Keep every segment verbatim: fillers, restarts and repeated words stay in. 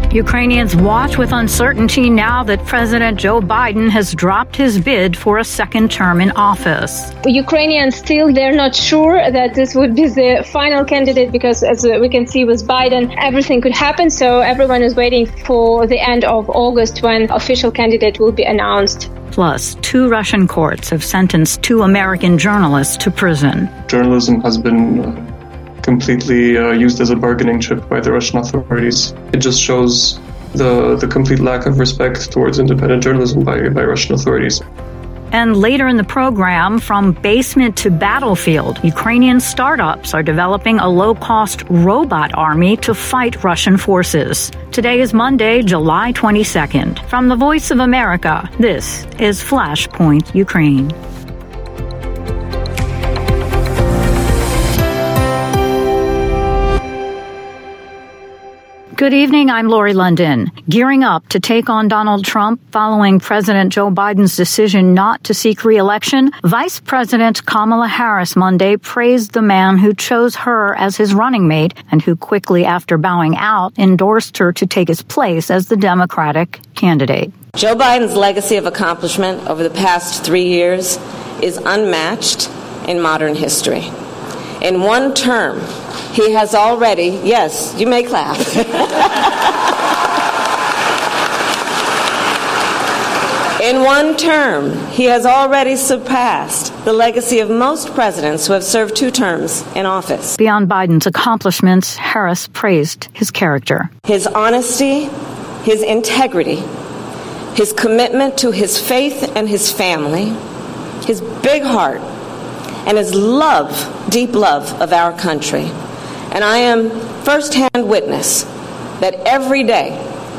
Ukrainians watch with uncertainty now that President Joe Biden has dropped his bid for a second term in office. Ukrainians still, they're not sure that this would be the final candidate because, as we can see with Biden, everything could happen. So everyone is waiting for the end of August when official candidate will be announced. Plus, two Russian courts have sentenced two American journalists to prison. Journalism has been Uh, completely uh, used as a bargaining chip by the Russian authorities. It just shows the the complete lack of respect towards independent journalism by, by Russian authorities. And later in the program, from basement to battlefield, Ukrainian startups are developing a low-cost robot army to fight Russian forces. Today is Monday, July twenty-second. From the Voice of America, this is Flashpoint Ukraine. Good evening, I'm Lori London. Gearing up to take on Donald Trump following President Joe Biden's decision not to seek re-election, Vice President Kamala Harris Monday praised the man who chose her as his running mate and who quickly after bowing out endorsed her to take his place as the Democratic candidate. Joe Biden's legacy of accomplishment over the past three years is unmatched in modern history. In one term, he has already, yes, you may clap. In one term, he has already surpassed the legacy of most presidents who have served two terms in office. Beyond Biden's accomplishments, Harris praised his character. His honesty, his integrity, his commitment to his faith and his family, his big heart, and his love, deep love of our country. And I am firsthand witness that every day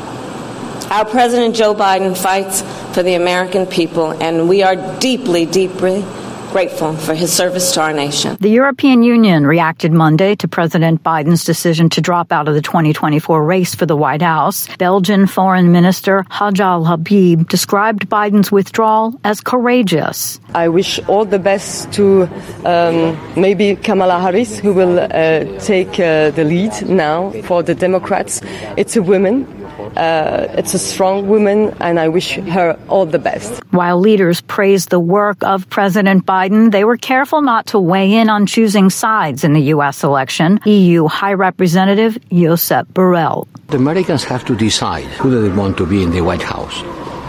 our President Joe Biden fights for the American people, and we are deeply, deeply grateful for his service to our nation. The European Union reacted Monday to President Biden's decision to drop out of the twenty twenty-four race for the White House. Belgian Foreign Minister Hadj al-Habib described Biden's withdrawal as courageous. I wish all the best to um, maybe Kamala Harris, who will uh, take uh, the lead now for the Democrats. It's a woman. Uh, it's a strong woman, and I wish her all the best. While leaders praised the work of President Biden, they were careful not to weigh in on choosing sides in the U S election. E U High Representative Josep Borrell. The Americans have to decide who they want to be in the White House.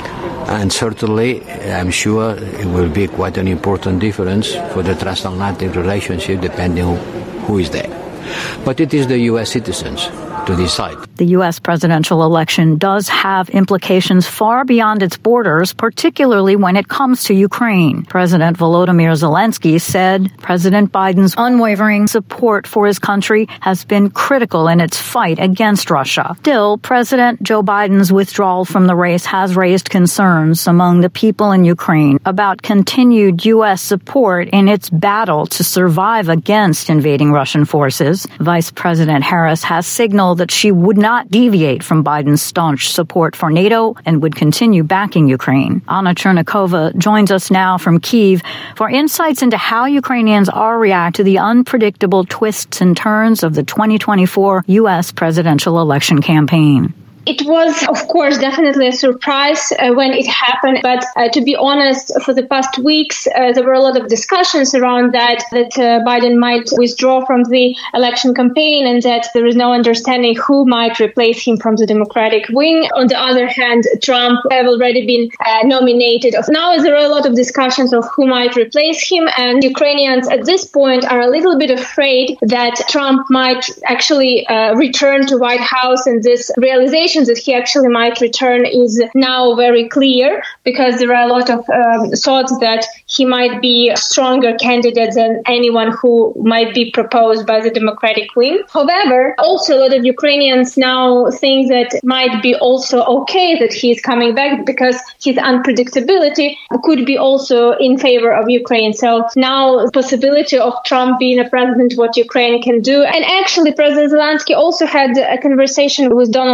And certainly, I'm sure it will be quite an important difference for the transatlantic relationship, depending on who is there. But it is the U S citizens to decide. The U S presidential election does have implications far beyond its borders, particularly when it comes to Ukraine. President Volodymyr Zelensky said President Biden's unwavering support for his country has been critical in its fight against Russia. Still, President Joe Biden's withdrawal from the race has raised concerns among the people in Ukraine about continued U S support in its battle to survive against invading Russian forces. Vice President Harris has signaled that she would not deviate from Biden's staunch support for NATO and would continue backing Ukraine. Anna Chernikova joins us now from Kyiv for insights into how Ukrainians are react to the unpredictable twists and turns of the twenty twenty-four U S presidential election campaign. It was, of course, definitely a surprise uh, when it happened. But uh, to be honest, for the past weeks, uh, there were a lot of discussions around that, that uh, Biden might withdraw from the election campaign and that there is no understanding who might replace him from the Democratic wing. On the other hand, Trump have already been uh, nominated. Now there are a lot of discussions of who might replace him. And Ukrainians at this point are a little bit afraid that Trump might actually uh, return to White House, and this realization that he actually might return is now very clear because there are a lot of um, thoughts that he might be a stronger candidate than anyone who might be proposed by the Democratic wing. However, also a lot of Ukrainians now think that it might be also okay that he is coming back because his unpredictability could be also in favor of Ukraine. So now the possibility of Trump being a president, what Ukraine can do. And actually, President Zelensky also had a conversation with Donald Trump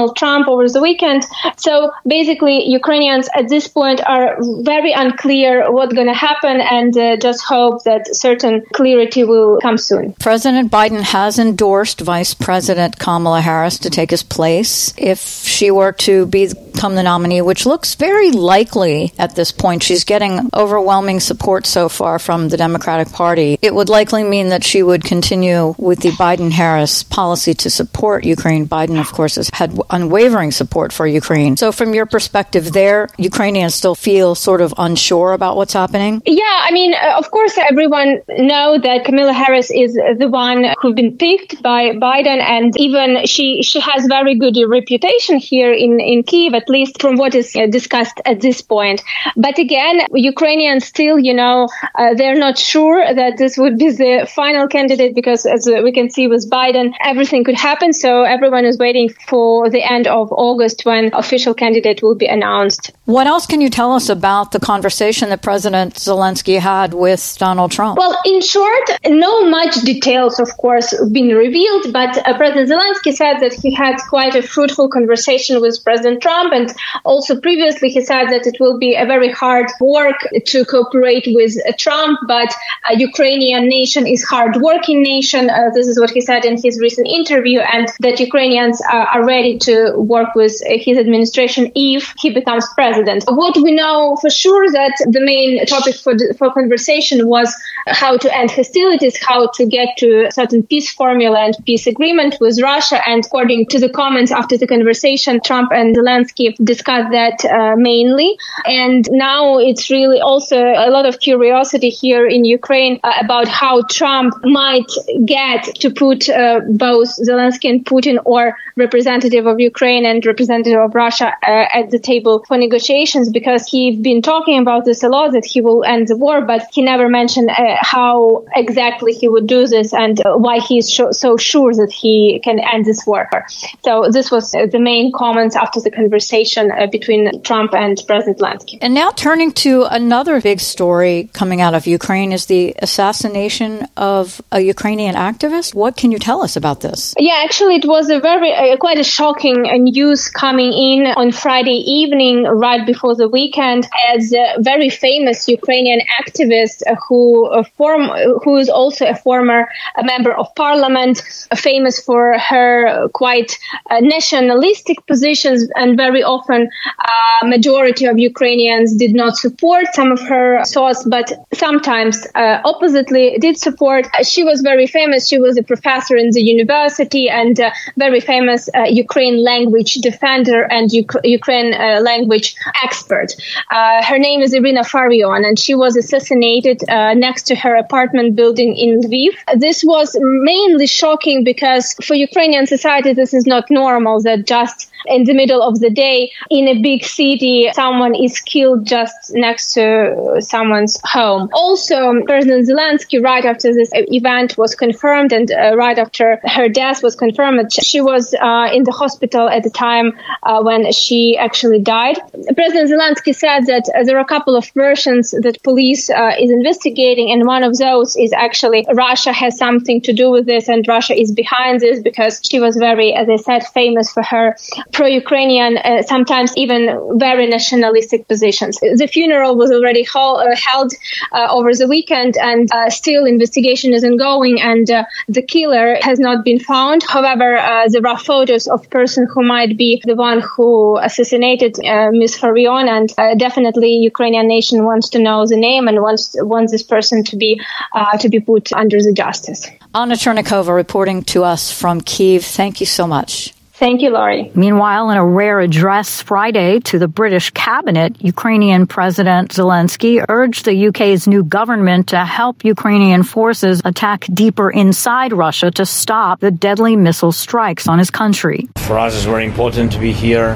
over the weekend. So basically, Ukrainians at this point are very unclear what's going to happen and uh, just hope that certain clarity will come soon. President Biden has endorsed Vice President Kamala Harris to take his place if she were to become the nominee, which looks very likely at this point. She's getting overwhelming support so far from the Democratic Party. It would likely mean that she would continue with the Biden-Harris policy to support Ukraine. Biden, of course, has had unwavering support for Ukraine. So from your perspective there, Ukrainians still feel sort of unsure about what's happening? Yeah, I mean, uh, of course, everyone know that Kamala Harris is the one who's been picked by Biden, and even she she has very good reputation here in, in Kyiv, at least from what is uh, discussed at this point. But again, Ukrainians still, you know, uh, they're not sure that this would be the final candidate because, as we can see with Biden, everything could happen. So everyone is waiting for the end of August when official candidate will be announced. What else can you tell us about the conversation that President Zelensky had with Donald Trump? Well, in short, no much details, of course, been revealed, but uh, President Zelensky said that he had quite a fruitful conversation with President Trump, and also previously he said that it will be a very hard work to cooperate with uh, Trump, but a Ukrainian nation is hard-working nation. Uh, this is what he said in his recent interview, and that Ukrainians uh, are ready to work with uh, his administration if he becomes president. What we know for sure that the main topic for the, for conversation was how to end hostilities, how to get to a certain peace formula and peace agreement with Russia. And according to the comments after the conversation, Trump and Zelensky discussed that uh, mainly. And now it's really also a lot of curiosity here in Ukraine uh, about how Trump might get to put uh, both Zelensky and Putin, or representative of Ukraine and representative of Russia, uh, at the table for negotiations, because he's been talking about this a lot, that he will end the war, but he never mentioned uh, how exactly he would do this and uh, why he's sh- so sure that he can end this war. So this was uh, the main comments after the conversation uh, between Trump and President Zelensky. And now turning to another big story coming out of Ukraine is the assassination of a Ukrainian activist. What can you tell us about this? Yeah, actually, it was a very uh, quite a shocking uh, news coming in on Friday evening, right before the weekend, as a very famous Ukrainian activist uh, who uh, form who is also a former uh, member of parliament, uh, famous for her uh, quite uh, nationalistic positions, and very often uh, majority of Ukrainians did not support some of her thoughts, but sometimes uh, oppositely did support. Uh, she was very famous. She was a professor in the university and uh, very famous uh, Ukraine language defender and Uk- Ukraine uh, language expert. Uh, her name is Irina Farion, and she was assassinated uh, next to her apartment building in Lviv. This was mainly shocking because for Ukrainian society, this is not normal that just in the middle of the day in a big city, someone is killed just next to someone's home. Also, President Zelensky, right after this event was confirmed and uh, right after her death was confirmed, she was uh, in the hospital at the time uh, when she actually died. President Zelensky said that uh, there are a couple of versions that police uh, is investigating, and one of those is actually Russia has something to do with this and Russia is behind this, because she was very, as I said, famous for her pro-Ukrainian, uh, sometimes even very nationalistic positions. The funeral was already ho- uh, held uh, over the weekend, and uh, still investigation is ongoing, and uh, the killer has not been found. However, uh, there are photos of person who might be the one who assassinated uh, Miz Farion, and uh, definitely Ukrainian nation wants to know the name and wants wants this person to be uh, to be put under the justice. Anna Chernikova reporting to us from Kyiv. Thank you so much. Thank you, Laurie. Meanwhile, in a rare address Friday to the British cabinet, Ukrainian President Zelensky urged the U K's new government to help Ukrainian forces attack deeper inside Russia to stop the deadly missile strikes on his country. For us, it's very important to be here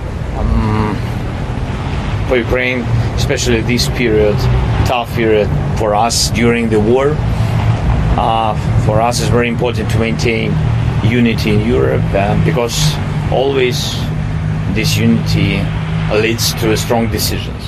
um, for Ukraine, especially this period, tough period for us during the war. Uh, for us, it's very important to maintain unity in Europe, uh, because always this unity leads to strong decisions.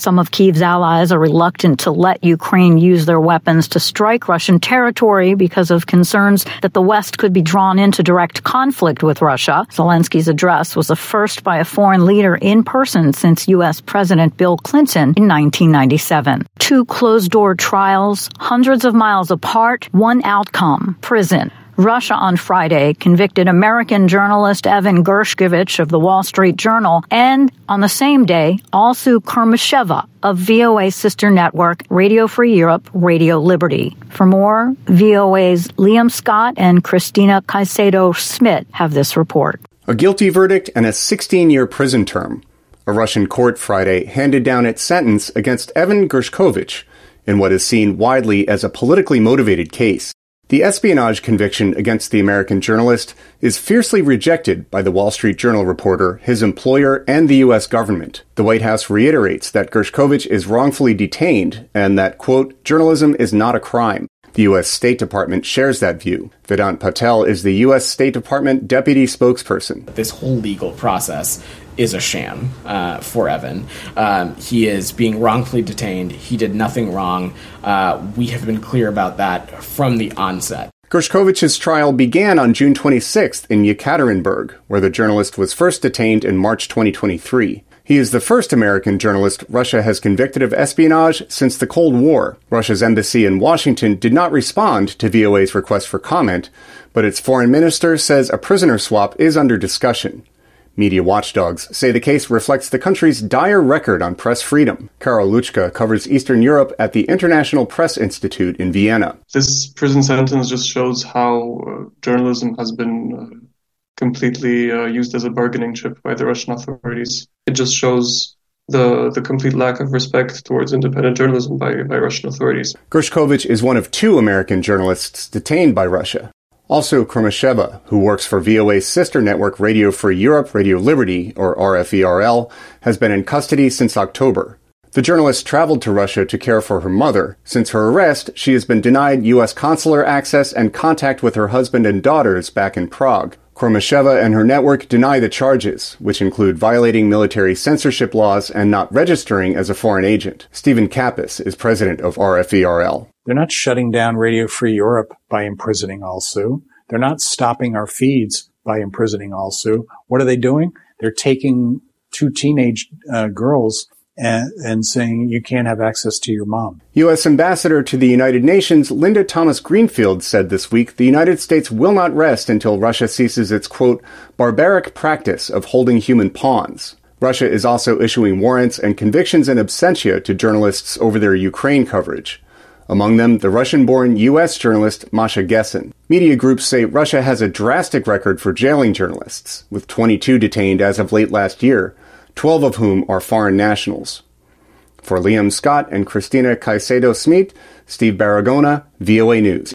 Some of Kyiv's allies are reluctant to let Ukraine use their weapons to strike Russian territory because of concerns that the West could be drawn into direct conflict with Russia. Zelensky's address was the first by a foreign leader in person since U S President Bill Clinton in nineteen ninety-seven. Two closed-door trials, hundreds of miles apart, one outcome, prison. Russia on Friday convicted American journalist Evan Gershkovich of the Wall Street Journal and, on the same day, Alsu Kurmasheva of V O A's sister network, Radio Free Europe, Radio Liberty. For more, V O A's Liam Scott and Christina Caicedo-Smith have this report. A guilty verdict and a sixteen-year prison term. A Russian court Friday handed down its sentence against Evan Gershkovich in what is seen widely as a politically motivated case. The espionage conviction against the American journalist is fiercely rejected by the Wall Street Journal reporter, his employer, and the U S government. The White House reiterates that Gershkovich is wrongfully detained and that, quote, journalism is not a crime. The U S State Department shares that view. Vedant Patel is the U S State Department deputy spokesperson. This whole legal process is a sham uh, for Evan. Um, he is being wrongfully detained. He did nothing wrong. Uh, we have been clear about that from the onset. Gershkovich's trial began on June twenty-sixth in Yekaterinburg, where the journalist was first detained in March twenty twenty-three. He is the first American journalist Russia has convicted of espionage since the Cold War. Russia's embassy in Washington did not respond to V O A's request for comment, but its foreign minister says a prisoner swap is under discussion. Media watchdogs say the case reflects the country's dire record on press freedom. Karol Luchka covers Eastern Europe at the International Press Institute in Vienna. This prison sentence just shows how uh, journalism has been uh, completely uh, used as a bargaining chip by the Russian authorities. It just shows the the complete lack of respect towards independent journalism by, by Russian authorities. Gershkovich is one of two American journalists detained by Russia. Also, Kurmasheva, who works for V O A's sister network Radio Free Europe, Radio Liberty, or R F E R L, has been in custody since October. The journalist traveled to Russia to care for her mother. Since her arrest, she has been denied U S consular access and contact with her husband and daughters back in Prague. Kurmasheva and her network deny the charges, which include violating military censorship laws and not registering as a foreign agent. Stephen Kappas is president of R F E R L. They're not shutting down Radio Free Europe by imprisoning Alsu. They're not stopping our feeds by imprisoning Alsu. What are they doing? They're taking two teenage uh, girls and, and saying you can't have access to your mom. U S Ambassador to the United Nations Linda Thomas-Greenfield said this week the United States will not rest until Russia ceases its, quote, barbaric practice of holding human pawns. Russia is also issuing warrants and convictions in absentia to journalists over their Ukraine coverage. Among them, the Russian-born U S journalist Masha Gessen. Media groups say Russia has a drastic record for jailing journalists, with twenty-two detained as of late last year, twelve of whom are foreign nationals. For Liam Scott and Christina Caicedo-Smith, Steve Baragona, V O A News.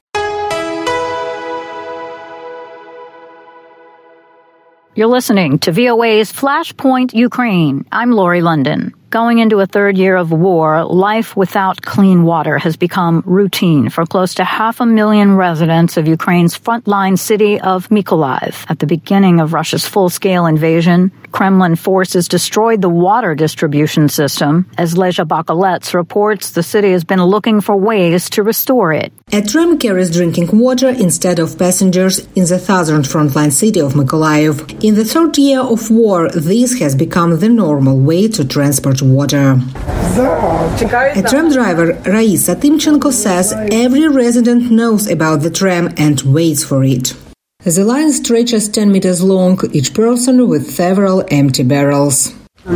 You're listening to V O A's Flashpoint Ukraine. I'm Lori London. Going into a third year of war, life without clean water has become routine for close to half a million residents of Ukraine's frontline city of Mykolaiv. At the beginning of Russia's full-scale invasion, Kremlin forces destroyed the water distribution system. As Leja Bakalets reports, the city has been looking for ways to restore it. A tram carries drinking water instead of passengers in the southern frontline city of Mykolaiv. In the third year of war, this has become the normal way to transport water. A tram driver, Raisa Timchenko, says every resident knows about the tram and waits for it. The line stretches ten meters long, each person with several empty barrels.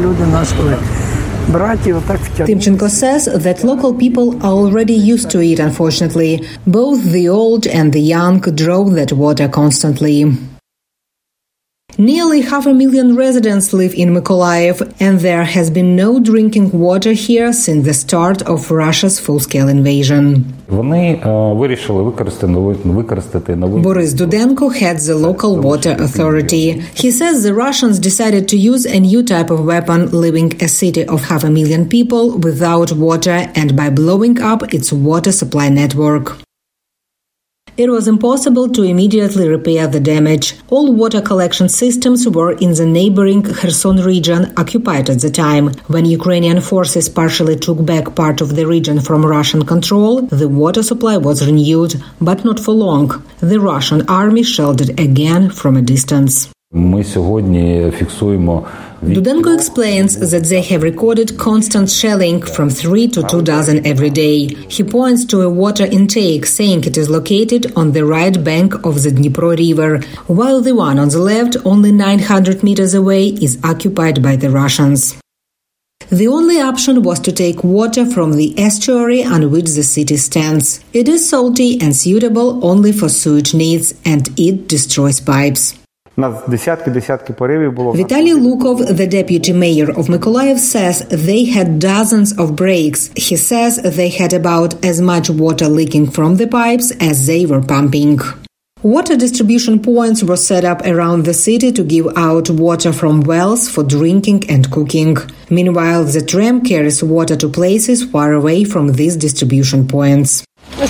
Timchenko says that local people are already used to it, unfortunately. Both the old and the young draw that water constantly. Nearly half a million residents live in Mykolaiv, and there has been no drinking water here since the start of Russia's full-scale invasion. Boris Dudenko heads the local water authority. He says the Russians decided to use a new type of weapon, leaving a city of half a million people without water and by blowing up its water supply network. It was impossible to immediately repair the damage. All water collection systems were in the neighboring Kherson region, occupied at the time. When Ukrainian forces partially took back part of the region from Russian control, the water supply was renewed, but not for long. The Russian army shelled it again from a distance. Dudenko explains that they have recorded constant shelling from three to two dozen every day. He points to a water intake, saying it is located on the right bank of the Dnipro River, while the one on the left, only nine hundred meters away, is occupied by the Russians. The only option was to take water from the estuary on which the city stands. It is salty and suitable only for sewage needs, and it destroys pipes. Vitaly Lukov, the deputy mayor of Mykolaiv, says they had dozens of breaks. He says they had about as much water leaking from the pipes as they were pumping. Water distribution points were set up around the city to give out water from wells for drinking and cooking. Meanwhile, the tram carries water to places far away from these distribution points.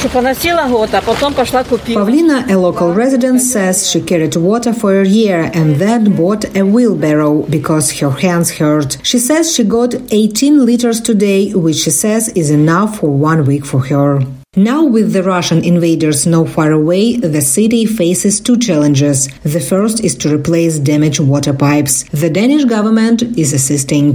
Pavlina, a local resident, says she carried water for a year and then bought a wheelbarrow because her hands hurt. She says she got eighteen liters today, which she says is enough for one week for her. Now, with the Russian invaders not far away, the city faces two challenges. The first is to replace damaged water pipes. The Danish government is assisting.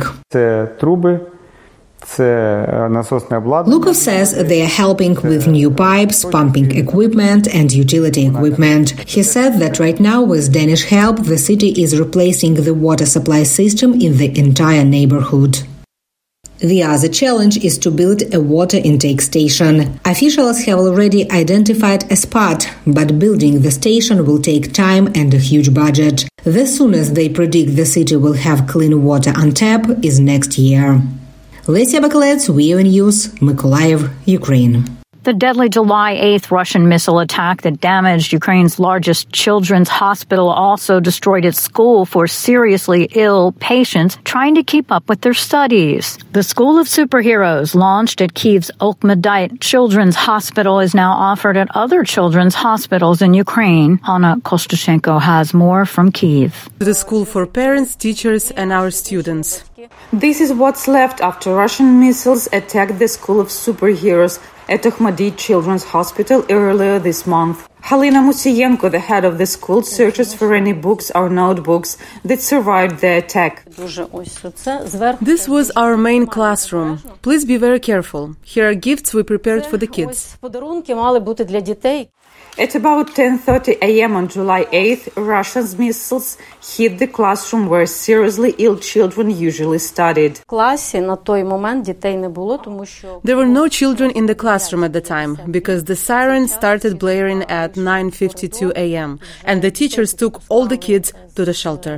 Lukov says they are helping with new pipes, pumping equipment and utility equipment. He said that right now, with Danish help, the city is replacing the water supply system in the entire neighborhood. The other challenge is to build a water intake station. Officials have already identified a spot, but building the station will take time and a huge budget. The soonest they predict the city will have clean water on tap is next year. Lesia Bakalets, V O A News, Mykolaiv, Ukraine. The deadly July eighth Russian missile attack that damaged Ukraine's largest children's hospital also destroyed its school for seriously ill patients trying to keep up with their studies. The School of Superheroes, launched at Kyiv's Okmedite Children's Hospital, is now offered at other children's hospitals in Ukraine. Anna Kostushenko has more from Kyiv. The school for parents, teachers, and our students. This is what's left after Russian missiles attacked the School of Superheroes at Akhmadit Children's Hospital earlier this month. Halina Musienko, the head of the school, searches for any books or notebooks that survived the attack. This was our main classroom. Please be very careful. Here are gifts we prepared for the kids. At about ten thirty a.m. on July eighth, Russian missiles hit the classroom where seriously ill children usually studied. There were no children in the classroom at the time because the siren started blaring at nine fifty-two a.m. and the teachers took all the kids to the shelter.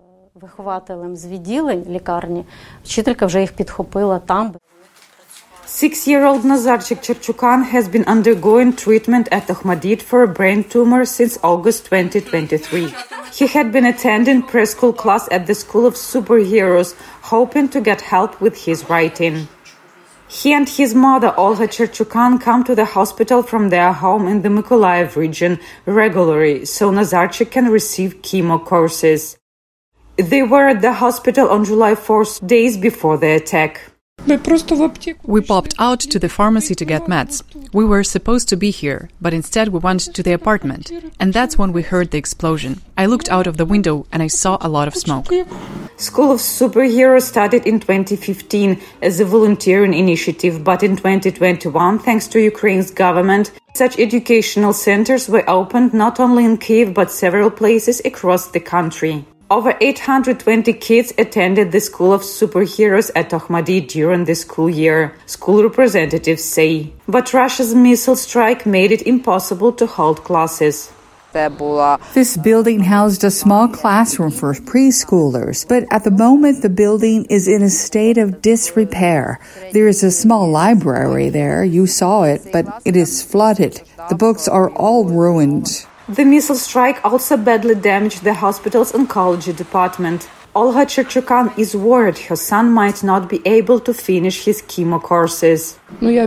Six-year-old Nazarchik Cherchukan has been undergoing treatment at Akhmadit for a brain tumor since August twenty twenty-three. He had been attending preschool class at the School of Superheroes, hoping to get help with his writing. He and his mother, Olga Cherchukan, come to the hospital from their home in the Mykolaiv region regularly, so Nazarchik can receive chemo courses. They were at the hospital on July fourth, days before the attack. We popped out to the pharmacy to get meds. We were supposed to be here, but instead we went to the apartment. And that's when we heard the explosion. I looked out of the window and I saw a lot of smoke. School of Superheroes started in twenty fifteen as a volunteering initiative, but in twenty twenty-one, thanks to Ukraine's government, such educational centers were opened not only in Kyiv but several places across the country. Over eight hundred twenty kids attended the School of Superheroes at Akhmadit during the school year, school representatives say. But Russia's missile strike made it impossible to hold classes. This building housed a small classroom for preschoolers, but at the moment the building is in a state of disrepair. There is a small library there, you saw it, but it is flooded. The books are all ruined. The missile strike also badly damaged the hospital's oncology department. Olga Cherchukan is worried her son might not be able to finish his chemo courses. I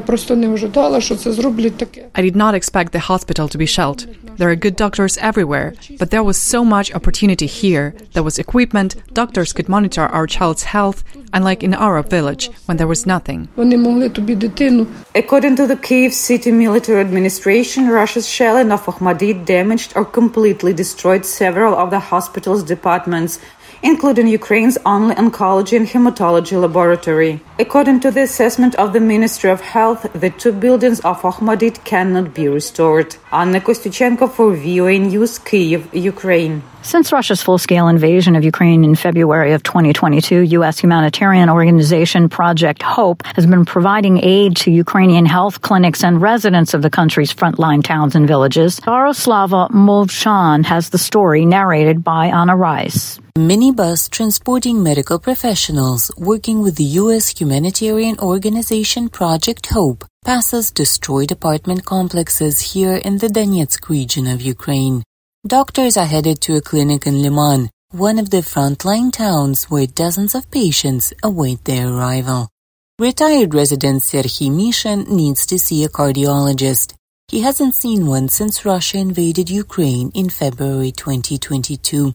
did not expect the hospital to be shelled. There are good doctors everywhere, but there was so much opportunity here. There was equipment, doctors could monitor our child's health, unlike in our village, when there was nothing. According to the Kyiv City Military Administration, Russia's shelling of Ahmadi damaged or completely destroyed several of the hospital's departments, including Ukraine's only oncology and hematology laboratory. According to the assessment of the Ministry of Health, the two buildings of Ahmadit cannot be restored. Anna Kostyuchenko for V O A News, Kyiv, Ukraine. Since Russia's full-scale invasion of Ukraine in February of twenty twenty-two, U S humanitarian organization Project Hope has been providing aid to Ukrainian health clinics and residents of the country's frontline towns and villages. Yaroslava Movchan has the story narrated by Anna Rice. A minibus transporting medical professionals working with the U S humanitarian organization Project Hope passes destroyed apartment complexes here in the Donetsk region of Ukraine. Doctors are headed to a clinic in Liman, one of the frontline towns where dozens of patients await their arrival. Retired resident Serhiy Mishin needs to see a cardiologist. He hasn't seen one since Russia invaded Ukraine in February twenty twenty-two.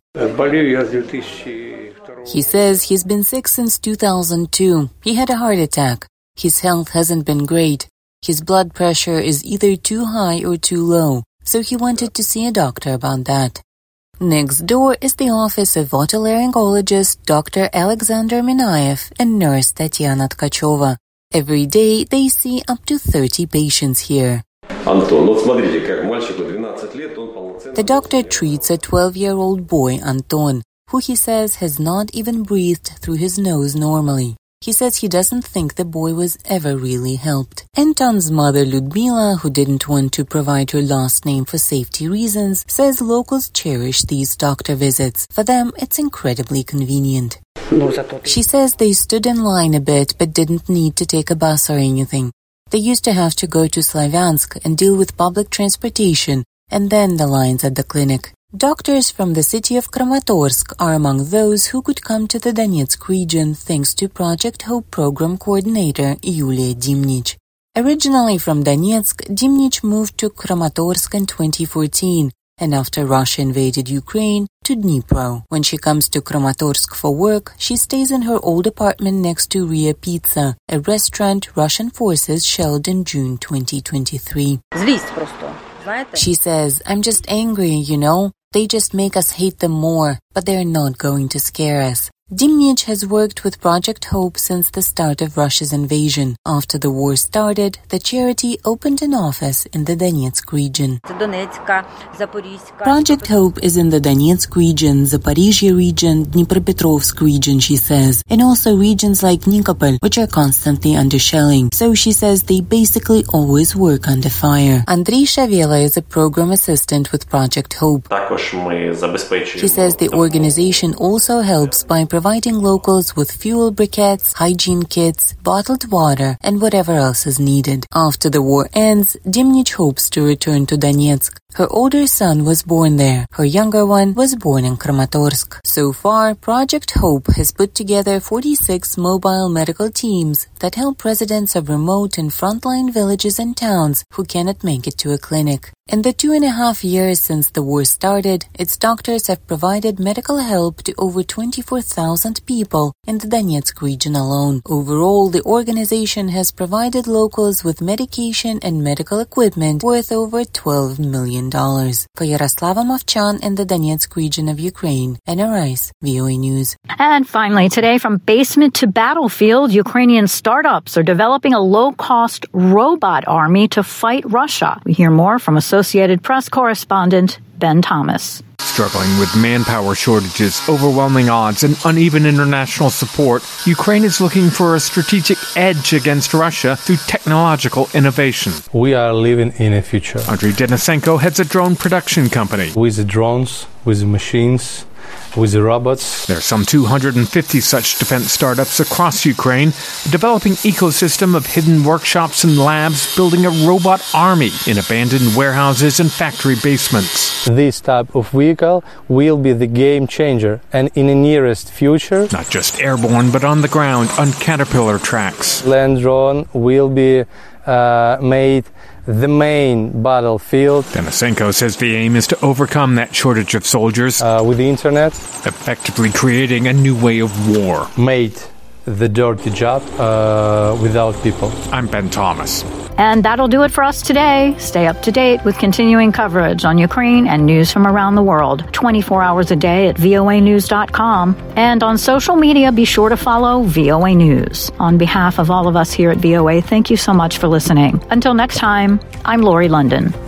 He says he's been sick since two thousand two. He had a heart attack. His health hasn't been great. His blood pressure is either too high or too low, so he wanted to see a doctor about that. Next door is the office of otolaryngologist Doctor Alexander Minayev and nurse Tatiana Tkacheva. Every day they see up to thirty patients here. The doctor treats a twelve-year-old boy, Anton, who he says has not even breathed through his nose normally. He says he doesn't think the boy was ever really helped. Anton's mother, Ludmila, who didn't want to provide her last name for safety reasons, says locals cherish these doctor visits. For them, it's incredibly convenient. She says they stood in line a bit but didn't need to take a bus or anything. They used to have to go to Slavyansk and deal with public transportation, and then the lines at the clinic. Doctors from the city of Kramatorsk are among those who could come to the Donetsk region thanks to Project Hope program coordinator Yulia Dimnich. Originally from Donetsk, Dimnich moved to Kramatorsk in twenty fourteen, and after Russia invaded Ukraine, to Dnipro. When she comes to Kramatorsk for work, she stays in her old apartment next to Ria Pizza, a restaurant Russian forces shelled in June twenty twenty-three. She says, I'm just angry, you know. They just make us hate them more, but they're not going to scare us. Dimnich has worked with Project Hope since the start of Russia's invasion. After the war started, the charity opened an office in the Donetsk region. Project Hope is in the Donetsk region, Zaporizhia region, Dnipropetrovsk region, she says, and also regions like Nikopol, which are constantly under shelling. So she says they basically always work under fire. Andrei Shavela is a program assistant with Project Hope. She says the organization also helps by providing locals with fuel briquettes, hygiene kits, bottled water, and whatever else is needed. After the war ends, Dimnich hopes to return to Donetsk. Her older son was born there. Her younger one was born in Kramatorsk. So far, Project Hope has put together forty-six mobile medical teams that help residents of remote and frontline villages and towns who cannot make it to a clinic. In the two and a half years since the war started, its doctors have provided medical help to over twenty-four thousand people in the Donetsk region alone. Overall, the organization has provided locals with medication and medical equipment worth over twelve million dollars. For Yaroslava Movchan in the Donetsk region of Ukraine, Anna Rice, V O A News. And finally, today, from basement to battlefield, Ukrainian startups are developing a low-cost robot army to fight Russia. We hear more from Associated Press correspondent Ben Thomas. Struggling with manpower shortages, overwhelming odds, and uneven international support, Ukraine is looking for a strategic edge against Russia through technological innovation. We are living in a future. Andriy Denisenko heads a drone production company. With drones, with machines, with the robots. There are some two hundred fifty such defense startups across Ukraine, a developing ecosystem of hidden workshops and labs building a robot army in abandoned warehouses and factory basements. This type of vehicle will be the game changer, and in the nearest future, not just airborne but on the ground on Caterpillar tracks. Land drone will be uh, made the main battlefield. Denisenko says the aim is to overcome that shortage of soldiers uh, with the internet, effectively creating a new way of war. Made the dirty job uh, without people. I'm Ben Thomas. And that'll do it for us today. Stay up to date with continuing coverage on Ukraine and news from around the world, twenty-four hours a day at V O A news dot com. And on social media, be sure to follow V O A News. On behalf of all of us here at V O A, thank you so much for listening. Until next time, I'm Lori London.